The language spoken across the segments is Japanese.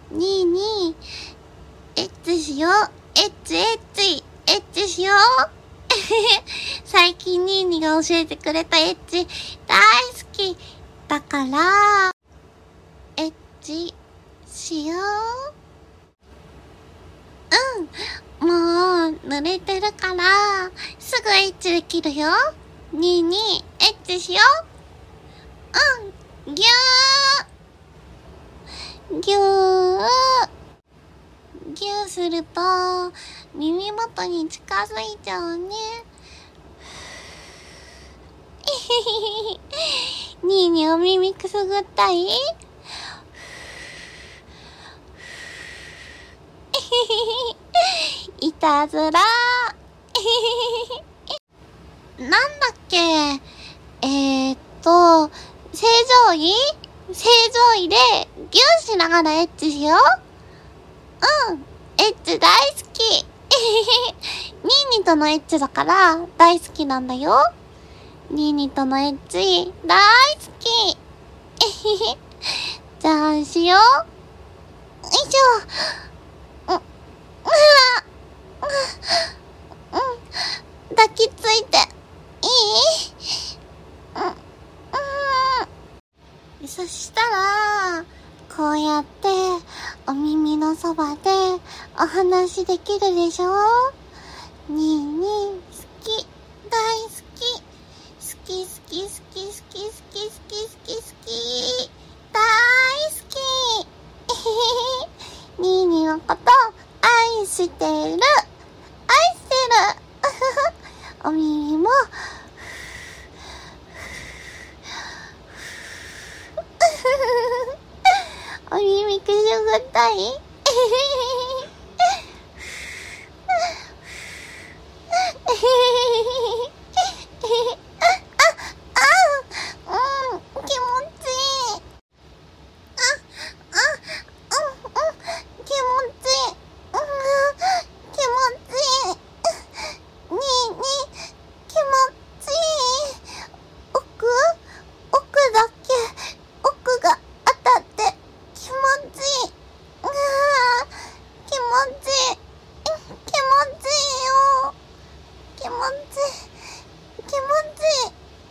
にーにー、エッチしよう。エッチしよう。最近にーにが教えてくれたエッチ大好きだから、エッチしよう。もう濡れてるからすぐエッチできるよ。にーにー、エッチしよう。ぎゅーぎゅーぎゅーすると耳元に近づいちゃうね。にーにお耳くすぐったい？いたずら。なんだっけ、正常位でギューしながらエッチしよう。エッチ大好き。ニーニとのエッチだから大好きなんだよ。ニーニとのエッチ大好き。じゃあしよう。よいしょ。抱きついていい？そしたらこうやってお耳のそばでお話できるでしょ。にーにー好き、大好き、好き好き好き好き好き好き好き好き大好き。にーにーのこと愛してる、愛してる。お耳もお耳くすぐったい？気持ちいい。気持ちいい。気持ちいい。にーにー、気持ちいい。奥だけ奥が当たって気持ちいい。気持ちいい。気持ちいいよ。気持ちいい。気持ちいい。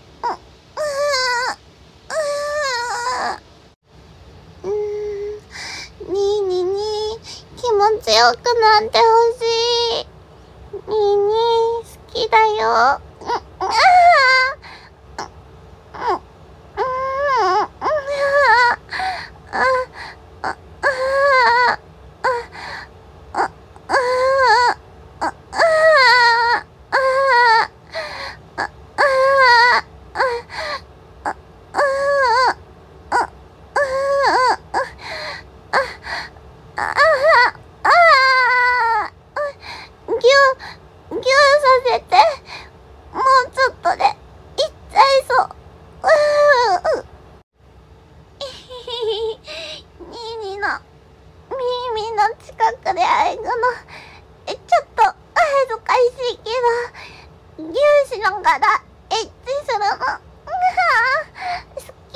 にーにーに気持ちよくなってほしい。にーに好きだよ。ぎゅーさせて。もうちょっとで行っちゃいそう。にーにの耳の近くであえぐのちょっと恥ずかしいけど、ぎゅーしながらエッチするの好き。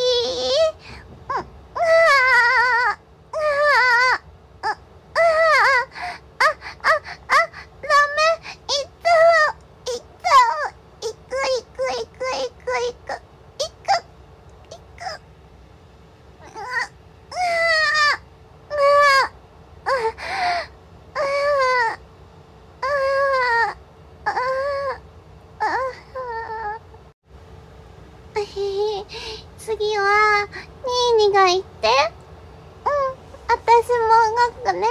次はにーにが言って。私も動くね。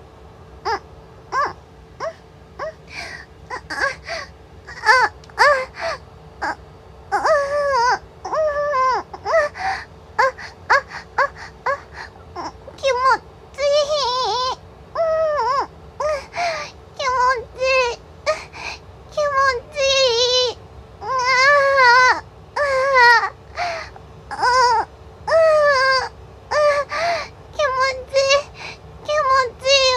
気持ちいい。気持ちいい。気持ちいい。気持ちいい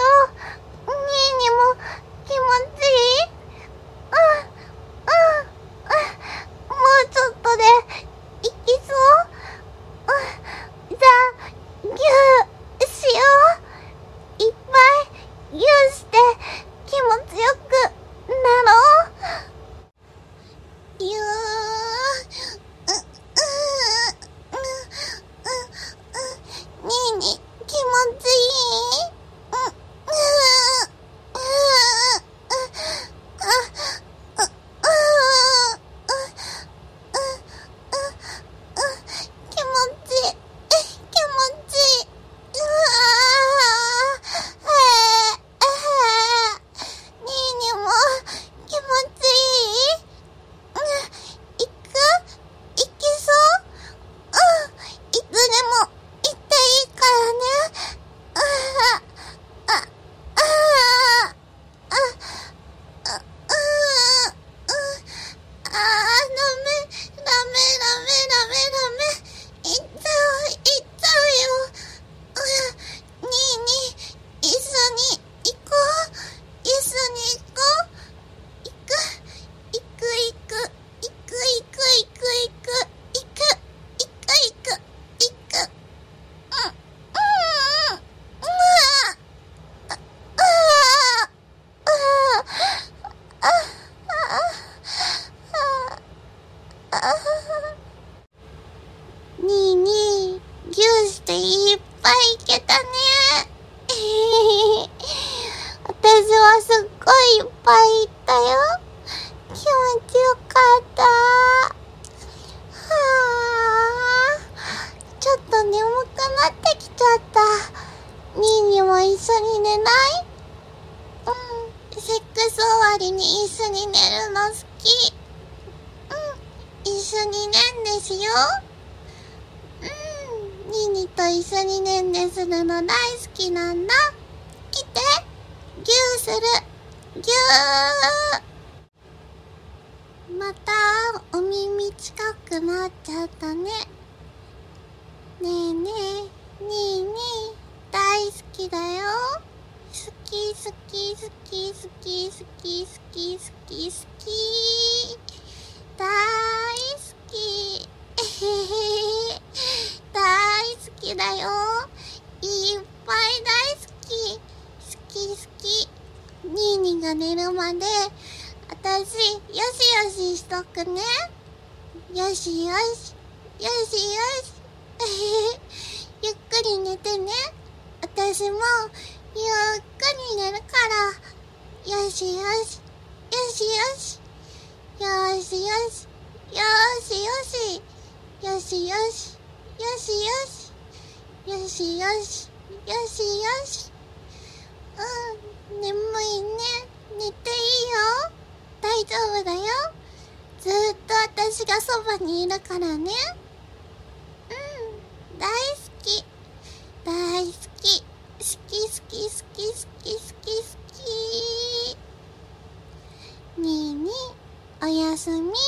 いけたね。私はすっごいいっぱい行ったよ。気持ちよかった。はあ、ちょっと眠くなってきちゃった。ニーニーも一緒に寝ない？セックス終わりに一緒に寝るの好き。一緒にねんねしよう。ニーニーと一緒にねんねするの大好きなんだ。来て、ギューする。ギュー。またお耳近くなっちゃったね。ねえねえ、ニーニー大好きだよ。好き好き好き好き好き好き好き好き大好き大好きだよ。いっぱい大好き。好き好き。ニーニーが寝るまで私よしよししとくね。よしよしよしよしゆっくり寝てね。私もゆっくり寝るから。よしよしよしよしよしよしよしよしよしよしよしよしよしよしよしよし。眠いね。寝ていいよ。大丈夫だよ。ずっと私がそばにいるからね。大好き大好き。好き好き好き好き好き好き。にーにーおやすみ。